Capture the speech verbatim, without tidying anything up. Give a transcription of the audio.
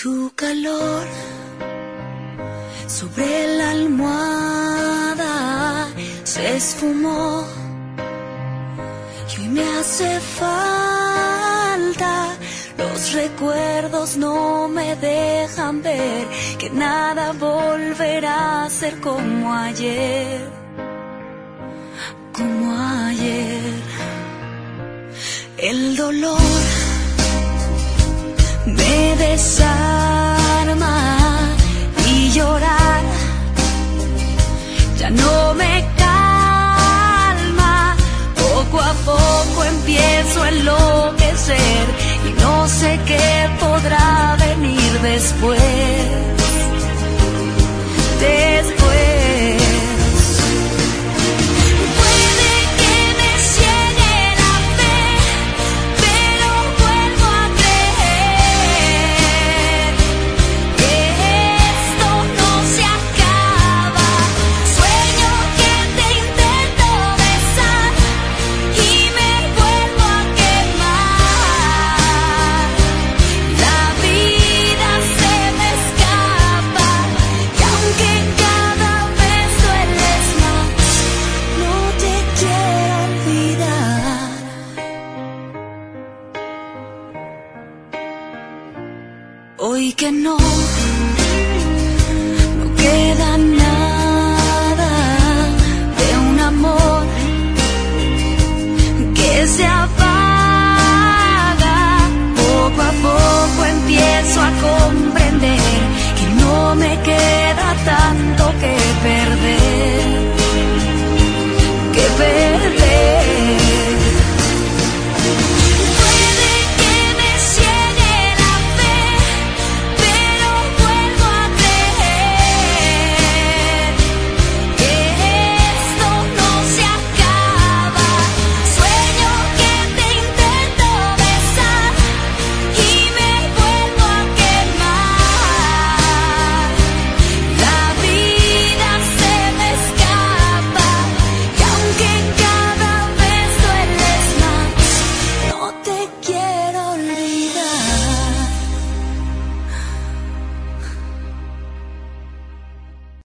Tu calor sobre la almohada se esfumó y hoy me hace falta. Los recuerdos no me dejan ver que nada volverá a ser como ayer, como ayer. El dolor me desarma y llorar ya no me calma. Poco a poco empiezo a enloquecer y no sé qué podrá venir después. Después. Hoy que no, no queda nada de un amor que se apaga. Poco a poco empiezo a correr.